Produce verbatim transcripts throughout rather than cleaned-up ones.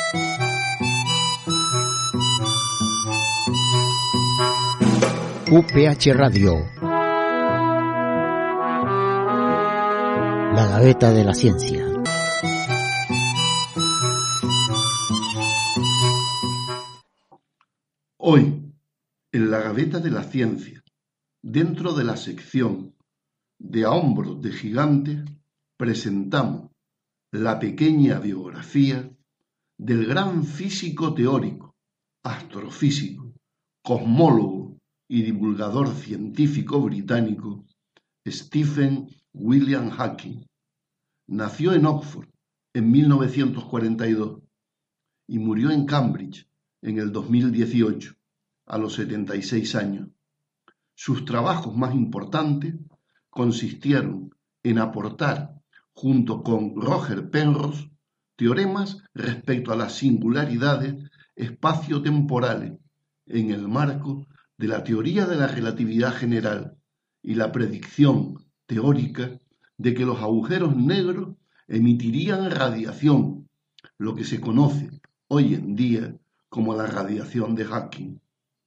U P H Radio, la Gaveta de la Ciencia. Hoy, en la Gaveta de la Ciencia, dentro de la sección de A hombros de gigante, presentamos la pequeña biografía del gran físico teórico, astrofísico, cosmólogo y divulgador científico británico Stephen William Hawking. Nació en Oxford en mil novecientos cuarenta y dos y murió en Cambridge en el dos mil dieciocho, a los setenta y seis años. Sus trabajos más importantes consistieron en aportar, junto con Roger Penrose, teoremas respecto a las singularidades espaciotemporales en el marco de la teoría de la relatividad general y la predicción teórica de que los agujeros negros emitirían radiación, lo que se conoce hoy en día como la radiación de Hawking.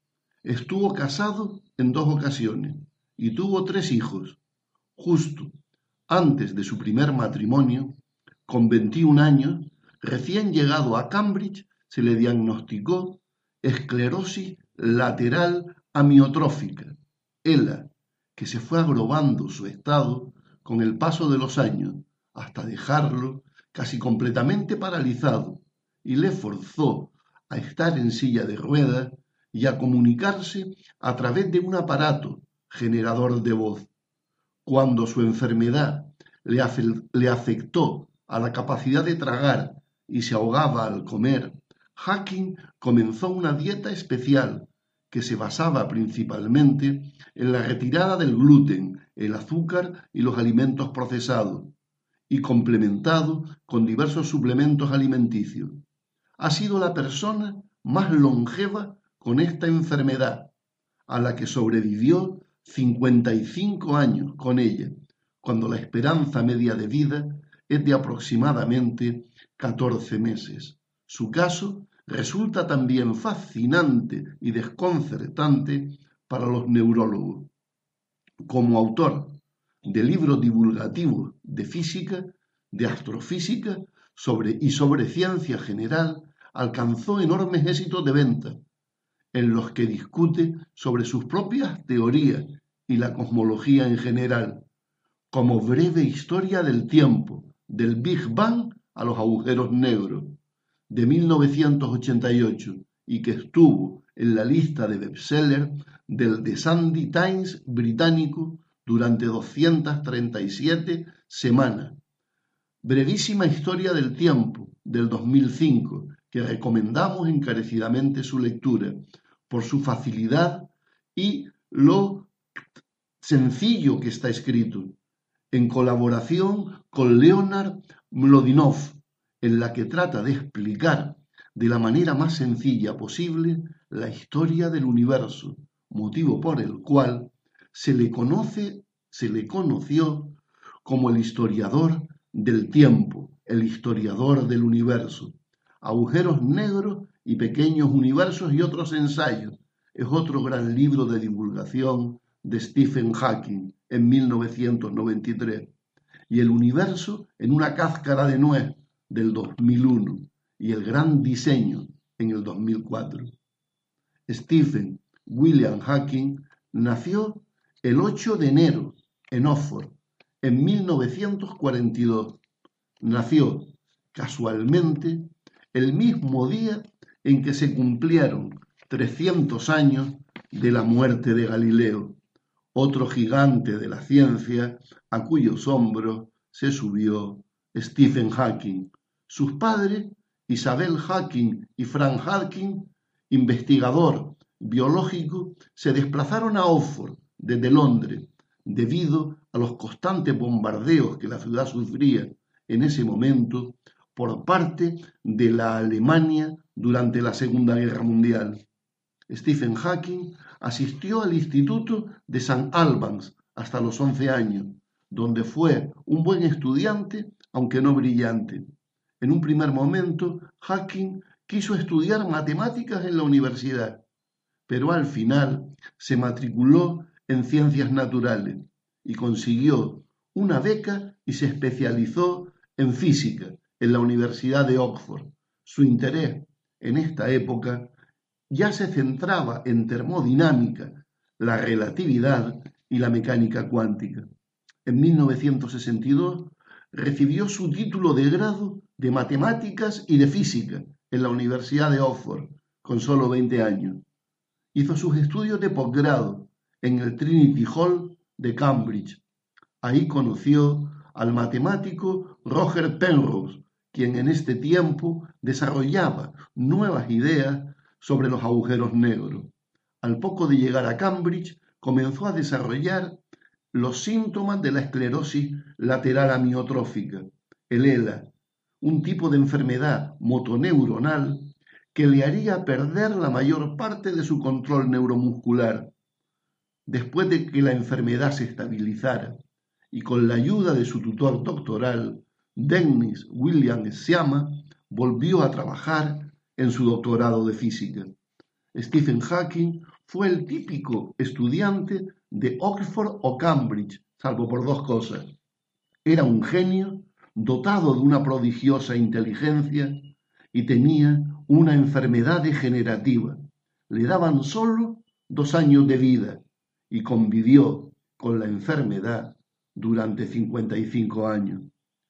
Estuvo casado en dos ocasiones y tuvo tres hijos. Justo antes de su primer matrimonio, con veintiún años, recién llegado a Cambridge, se le diagnosticó esclerosis lateral amiotrófica, E L A, que se fue agravando su estado con el paso de los años hasta dejarlo casi completamente paralizado y le forzó a estar en silla de ruedas y a comunicarse a través de un aparato generador de voz. Cuando su enfermedad le, afe- le afectó a la capacidad de tragar y se ahogaba al comer, Hawking comenzó una dieta especial que se basaba principalmente en la retirada del gluten, el azúcar y los alimentos procesados, y complementado con diversos suplementos alimenticios. Ha sido la persona más longeva con esta enfermedad, a la que sobrevivió cincuenta y cinco años con ella, cuando la esperanza media de vida es de aproximadamente catorce meses. Su caso resulta también fascinante y desconcertante para los neurólogos. Como autor de libros divulgativos de física, de astrofísica sobre, y sobre ciencia general, alcanzó enormes éxitos de venta, en los que discute sobre sus propias teorías y la cosmología en general, como Breve historia del tiempo, del Big Bang a los agujeros negros, de mil novecientos ochenta y ocho, y que estuvo en la lista de bestsellers del The Sunday Times británico durante doscientas treinta y siete semanas. Brevísima historia del tiempo, del dos mil cinco, que recomendamos encarecidamente su lectura por su facilidad y lo sencillo que está escrito, en colaboración con Leonard Mlodinov, en la que trata de explicar de la manera más sencilla posible la historia del universo, motivo por el cual se le conoce, se le conoció como el historiador del tiempo, el historiador del universo. Agujeros negros y pequeños universos y otros ensayos es otro gran libro de divulgación de Stephen Hawking en mil novecientos noventa y tres, y El universo en una cáscara de nuez del dos mil uno, y El gran diseño en el dos mil cuatro. Stephen William Hawking nació el ocho de enero en Oxford en mil novecientos cuarenta y dos. Nació casualmente el mismo día en que se cumplieron trescientos años de la muerte de Galileo, otro gigante de la ciencia a cuyos hombros se subió Stephen Hawking. Sus padres, Isabel Hawking y Frank Hawking, investigador biológico, se desplazaron a Oxford desde Londres debido a los constantes bombardeos que la ciudad sufría en ese momento por parte de la Alemania durante la Segunda Guerra Mundial. Stephen Hawking asistió al Instituto de Saint Albans hasta los once años, donde fue un buen estudiante, aunque no brillante. En un primer momento, Hawking quiso estudiar matemáticas en la universidad, pero al final se matriculó en ciencias naturales y consiguió una beca y se especializó en física en la Universidad de Oxford. Su interés en esta época ya se centraba en termodinámica, la relatividad y la mecánica cuántica. En mil novecientos sesenta y dos recibió su título de grado de matemáticas y de física en la Universidad de Oxford, con solo veinte años. Hizo sus estudios de posgrado en el Trinity Hall de Cambridge. Ahí conoció al matemático Roger Penrose, quien en este tiempo desarrollaba nuevas ideas sobre los agujeros negros. Al poco de llegar a Cambridge, comenzó a desarrollar los síntomas de la esclerosis lateral amiotrófica, el E L A, un tipo de enfermedad motoneuronal que le haría perder la mayor parte de su control neuromuscular. Después de que la enfermedad se estabilizara y con la ayuda de su tutor doctoral, Dennis William Sciama, volvió a trabajar en su doctorado de física. Stephen Hawking fue el típico estudiante de Oxford o Cambridge, salvo por dos cosas. Era un genio, dotado de una prodigiosa inteligencia y tenía una enfermedad degenerativa. Le daban solo dos años de vida y convivió con la enfermedad durante cincuenta y cinco años.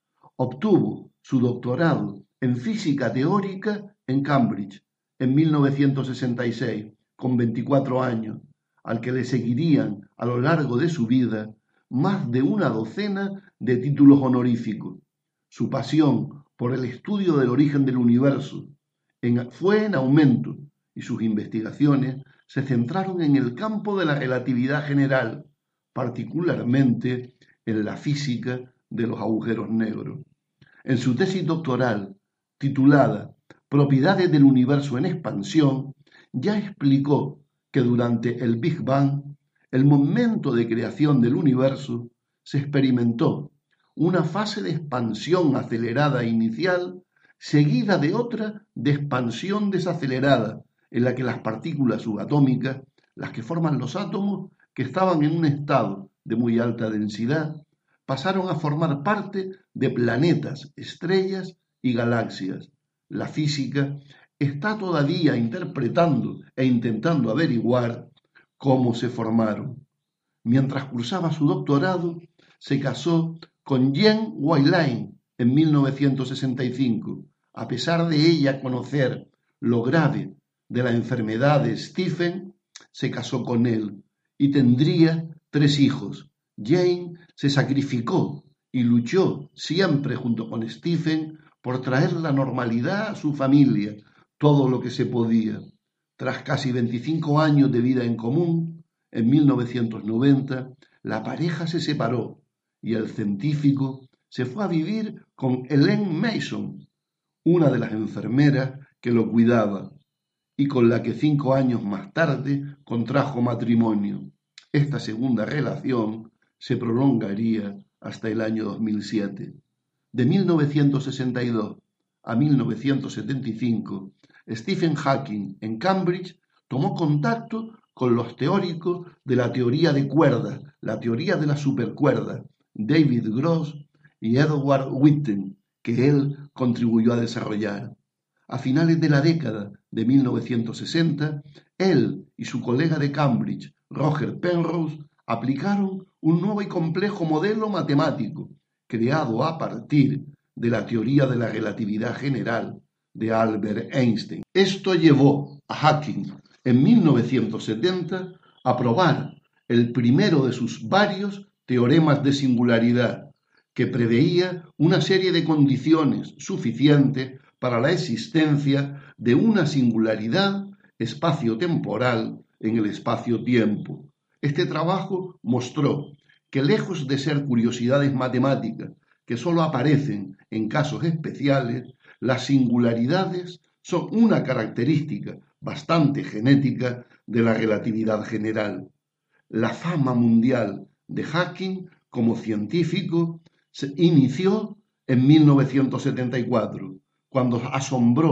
Obtuvo su doctorado en física teórica en Cambridge en mil novecientos sesenta y seis, con veinticuatro años, al que le seguirían a lo largo de su vida más de una docena de títulos honoríficos. Su pasión por el estudio del origen del universo en, fue en aumento y sus investigaciones se centraron en el campo de la relatividad general, particularmente en la física de los agujeros negros. En su tesis doctoral, titulada Propiedades del universo en expansión, ya explicó que durante el Big Bang, el momento de creación del universo, se experimentó una fase de expansión acelerada inicial seguida de otra de expansión desacelerada, en la que las partículas subatómicas, las que forman los átomos, que estaban en un estado de muy alta densidad, pasaron a formar parte de planetas, estrellas y galaxias. La física está todavía interpretando e intentando averiguar cómo se formaron. Mientras cursaba su doctorado, se casó con Jean Wayline en mil novecientos sesenta y cinco, a pesar de ella conocer lo grave de la enfermedad de Stephen, se casó con él y tendría tres hijos. Jane se sacrificó y luchó siempre junto con Stephen por traer la normalidad a su familia, todo lo que se podía. Tras casi veinticinco años de vida en común, en mil novecientos noventa, la pareja se separó y el científico se fue a vivir con Elaine Mason, una de las enfermeras que lo cuidaba y con la que cinco años más tarde contrajo matrimonio. Esta segunda relación se prolongaría hasta el año dos mil siete. De mil novecientos sesenta y dos a mil novecientos setenta y cinco, Stephen Hawking en Cambridge tomó contacto con los teóricos de la teoría de cuerdas, la teoría de la supercuerda, David Gross y Edward Witten, que él contribuyó a desarrollar. A finales de la década de mil novecientos sesenta, él y su colega de Cambridge, Roger Penrose, aplicaron un nuevo y complejo modelo matemático, creado a partir de la teoría de la relatividad general de Albert Einstein. Esto llevó a Hawking en mil novecientos setenta a probar el primero de sus varios teoremas de singularidad, que preveía una serie de condiciones suficientes para la existencia de una singularidad espacio-temporal en el espacio-tiempo. Este trabajo mostró que, lejos de ser curiosidades matemáticas que solo aparecen en casos especiales, las singularidades son una característica bastante genética de la relatividad general. La fama mundial de Hawking como científico se inició en mil novecientos setenta y cuatro, cuando asombró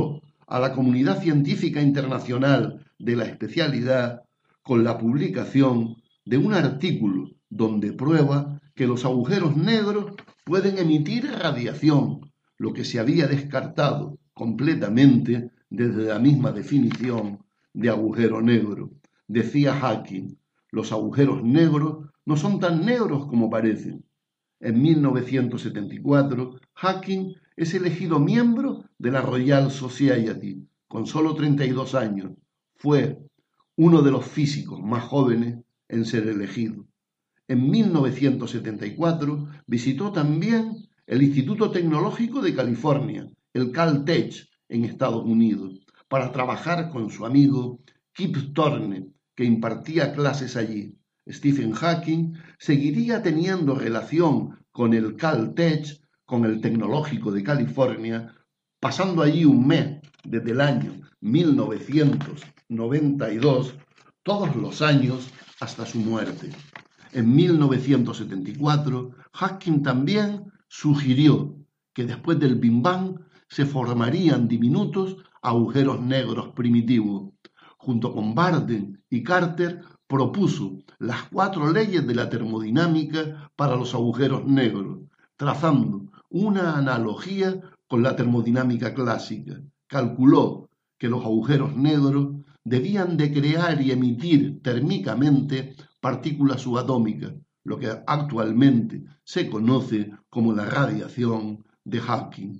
a la comunidad científica internacional de la especialidad con la publicación de un artículo donde prueba que los agujeros negros pueden emitir radiación, lo que se había descartado completamente desde la misma definición de agujero negro. Decía Hawking, los agujeros negros no son tan negros como parecen. En mil novecientos setenta y cuatro, Hawking es elegido miembro de la Royal Society con solo treinta y dos años. Fue uno de los físicos más jóvenes en ser elegido. En mil novecientos setenta y cuatro visitó también el Instituto Tecnológico de California, el Caltech, en Estados Unidos, para trabajar con su amigo Kip Thorne, que impartía clases allí. Stephen Hawking seguiría teniendo relación con el Caltech, con el Tecnológico de California, pasando allí un mes desde el año mil novecientos noventa y dos, todos los años hasta su muerte. En mil novecientos setenta y cuatro, Hawking también sugirió que después del Big Bang se formarían diminutos agujeros negros primitivos. Junto con Barden y Carter, propuso las cuatro leyes de la termodinámica para los agujeros negros, trazando una analogía con la termodinámica clásica. Calculó que los agujeros negros debían de crear y emitir térmicamente partículas subatómicas, lo que actualmente se conoce como la radiación de Hawking,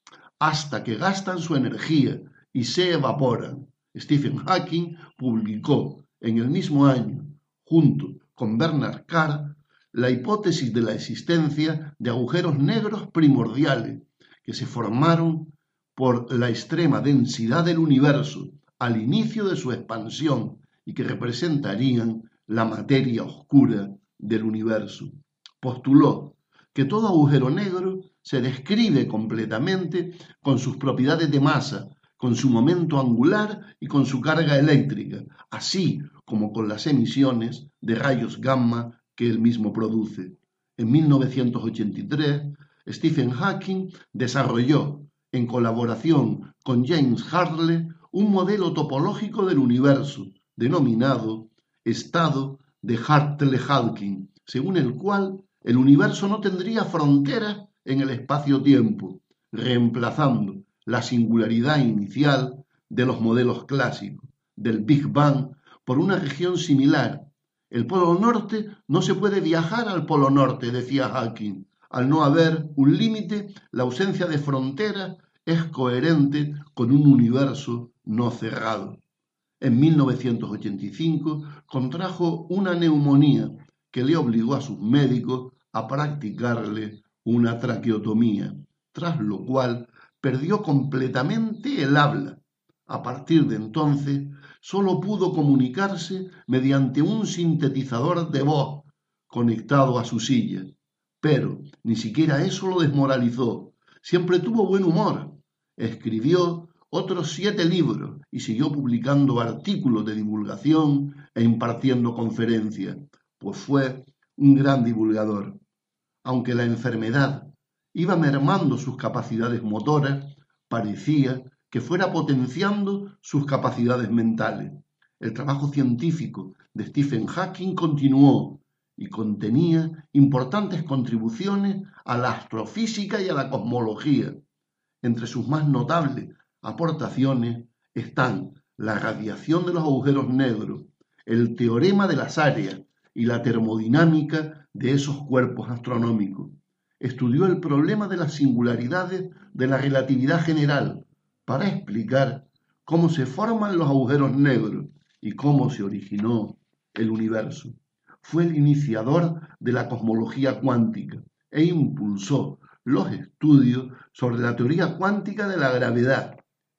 hasta que gastan su energía y se evaporan. Stephen Hawking publicó en el mismo año, junto con Bernard Carr, la hipótesis de la existencia de agujeros negros primordiales que se formaron por la extrema densidad del universo al inicio de su expansión y que representarían la materia oscura del universo. Postuló que todo agujero negro se describe completamente con sus propiedades de masa, con su momento angular y con su carga eléctrica, así como con las emisiones de rayos gamma que él mismo produce. En mil novecientos ochenta y tres, Stephen Hawking desarrolló, en colaboración con James Hartle, un modelo topológico del universo, denominado estado de Hartle-Hawking, según el cual el universo no tendría fronteras en el espacio-tiempo, reemplazando la singularidad inicial de los modelos clásicos del Big Bang por una región similar. El polo norte no se puede viajar al polo norte, decía Hawking. Al no haber un límite, la ausencia de fronteras es coherente con un universo no cerrado. En mil novecientos ochenta y cinco contrajo una neumonía que le obligó a sus médicos a practicarle una traqueotomía, tras lo cual perdió completamente el habla. A partir de entonces, solo pudo comunicarse mediante un sintetizador de voz conectado a su silla. Pero ni siquiera eso lo desmoralizó. Siempre tuvo buen humor. Escribió otros siete libros y siguió publicando artículos de divulgación e impartiendo conferencias, pues fue un gran divulgador. Aunque la enfermedad iba mermando sus capacidades motoras, parecía que fuera potenciando sus capacidades mentales. El trabajo científico de Stephen Hawking continuó y contenía importantes contribuciones a la astrofísica y a la cosmología. Entre sus más notables aportaciones están la radiación de los agujeros negros, el teorema de las áreas y la termodinámica de esos cuerpos astronómicos. Estudió el problema de las singularidades de la relatividad general para explicar cómo se forman los agujeros negros y cómo se originó el universo. Fue el iniciador de la cosmología cuántica e impulsó los estudios sobre la teoría cuántica de la gravedad.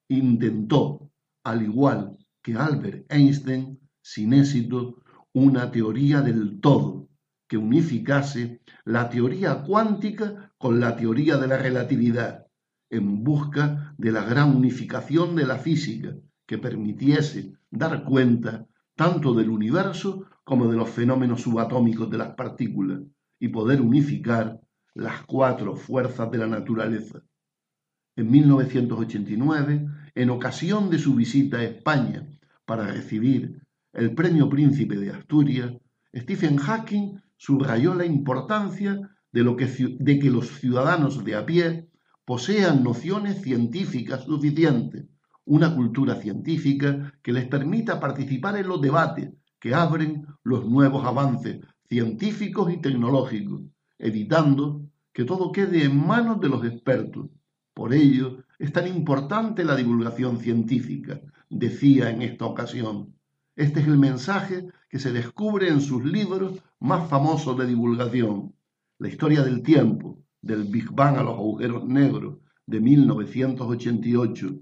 Intentó, al igual que Albert Einstein, sin éxito, una teoría del todo que unificase la teoría cuántica con la teoría de la relatividad, en busca de la gran unificación de la física que permitiese dar cuenta tanto del universo como de los fenómenos subatómicos de las partículas y poder unificar las cuatro fuerzas de la naturaleza. En mil novecientos ochenta y nueve En ocasión de su visita a España para recibir el Premio Príncipe de Asturias, Stephen Hawking subrayó la importancia de, lo que, de que los ciudadanos de a pie posean nociones científicas suficientes, una cultura científica que les permita participar en los debates que abren los nuevos avances científicos y tecnológicos, evitando que todo quede en manos de los expertos. Por ello, es tan importante la divulgación científica, decía en esta ocasión. Este es el mensaje que se descubre en sus libros más famosos de divulgación. La historia del tiempo, del Big Bang a los agujeros negros, de mil novecientos ochenta y ocho.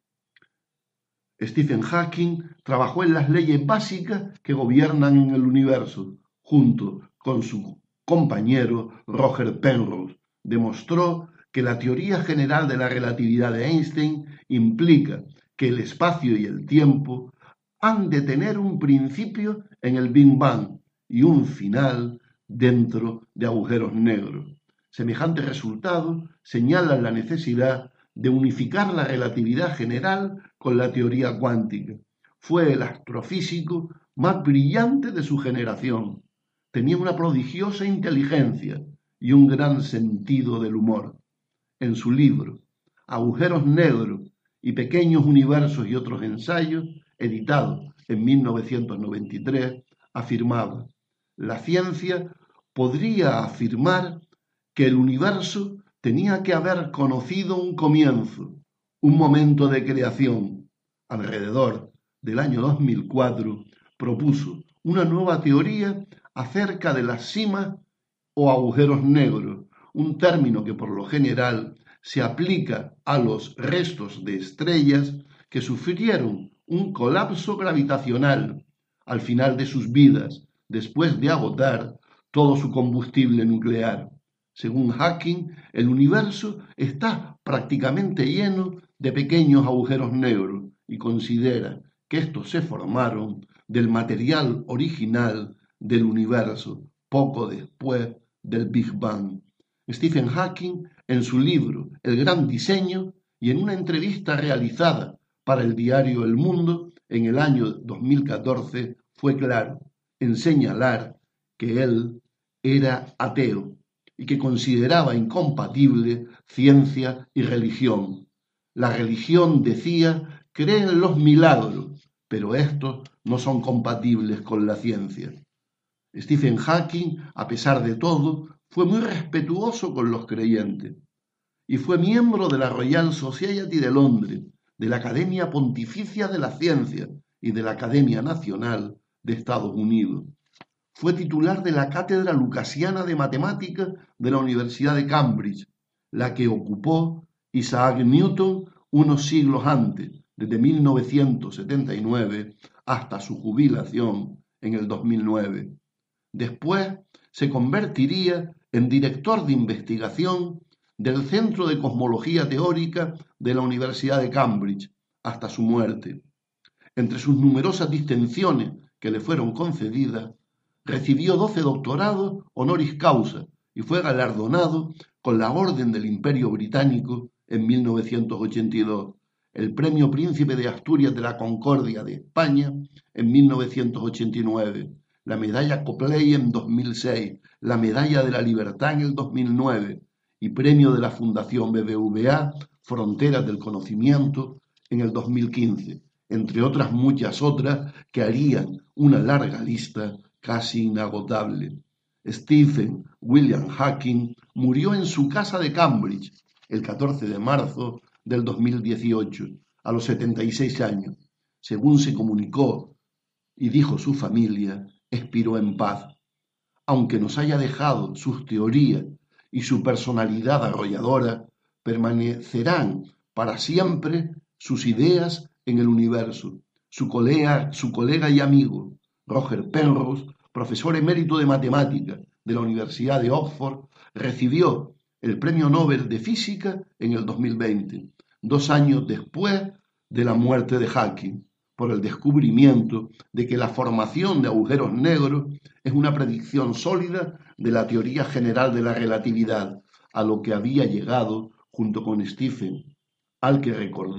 Stephen Hawking trabajó en las leyes básicas que gobiernan en el universo, junto con su compañero Roger Penrose. Demostró que la teoría general de la relatividad de Einstein implica que el espacio y el tiempo han de tener un principio en el Big Bang y un final dentro de agujeros negros. Semejantes resultados señalan la necesidad de unificar la relatividad general con la teoría cuántica. Fue el astrofísico más brillante de su generación. Tenía una prodigiosa inteligencia y un gran sentido del humor. En su libro Agujeros negros y pequeños universos y otros ensayos, editado en mil novecientos noventa y tres, afirmaba: la ciencia podría afirmar que el universo tenía que haber conocido un comienzo, un momento de creación. Alrededor del año dos mil cuatro propuso una nueva teoría acerca de las simas o agujeros negros, un término que por lo general se aplica a los restos de estrellas que sufrieron un colapso gravitacional al final de sus vidas, después de agotar todo su combustible nuclear. Según Hawking, el universo está prácticamente lleno de pequeños agujeros negros y considera que estos se formaron del material original del universo poco después del Big Bang. Stephen Hawking, en su libro El Gran Diseño y en una entrevista realizada para el diario El Mundo en el año dos mil catorce, fue claro en señalar que él era ateo y que consideraba incompatible ciencia y religión. La religión, decía, cree en los milagros, pero estos no son compatibles con la ciencia. Stephen Hawking, a pesar de todo, fue muy respetuoso con los creyentes y fue miembro de la Royal Society de Londres, de la Academia Pontificia de la Ciencia y de la Academia Nacional de Estados Unidos. Fue titular de la Cátedra Lucasiana de Matemáticas de la Universidad de Cambridge, la que ocupó Isaac Newton unos siglos antes, desde mil novecientos setenta y nueve hasta su jubilación en el dos mil nueve. Después se convertiría en director de investigación del Centro de Cosmología Teórica de la Universidad de Cambridge hasta su muerte. Entre sus numerosas distinciones que le fueron concedidas, recibió doce doctorados honoris causa y fue galardonado con la Orden del Imperio Británico en mil novecientos ochenta y dos, el Premio Príncipe de Asturias de la Concordia de España en mil novecientos ochenta y nueve, la Medalla Copley en dos mil seis, la Medalla de la Libertad en el dos mil nueve y Premio de la Fundación B B V A Fronteras del Conocimiento en el dos mil quince, entre otras muchas otras que harían una larga lista casi inagotable. Stephen William Hawking murió en su casa de Cambridge el catorce de marzo del dos mil dieciocho, a los setenta y seis años. Según se comunicó y dijo su familia, expiró en paz. Aunque nos haya dejado sus teorías y su personalidad arrolladora, permanecerán para siempre sus ideas en el universo. Su colega, su colega y amigo, Roger Penrose, profesor emérito de matemáticas de la Universidad de Oxford, recibió el Premio Nobel de Física en el dos mil veinte, dos años después de la muerte de Hawking, por el descubrimiento de que la formación de agujeros negros es una predicción sólida de la teoría general de la relatividad, a lo que había llegado junto con Stephen, al que recordó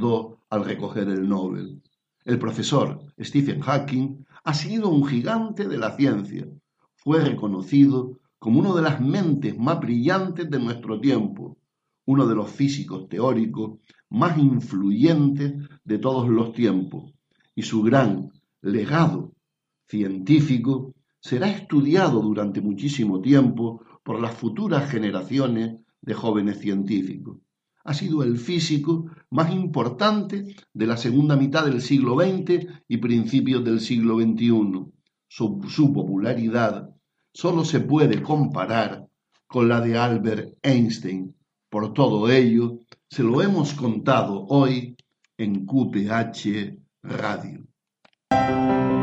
al recoger el Nobel. El profesor Stephen Hawking ha sido un gigante de la ciencia. Fue reconocido como una de las mentes más brillantes de nuestro tiempo, uno de los físicos teóricos más influyentes de todos los tiempos, y su gran legado científico será estudiado durante muchísimo tiempo por las futuras generaciones de jóvenes científicos. Ha sido el físico más importante de la segunda mitad del siglo veinte y principios del siglo veintiuno. Su, su popularidad solo se puede comparar con la de Albert Einstein. Por todo ello, se lo hemos contado hoy en Q P H Radio.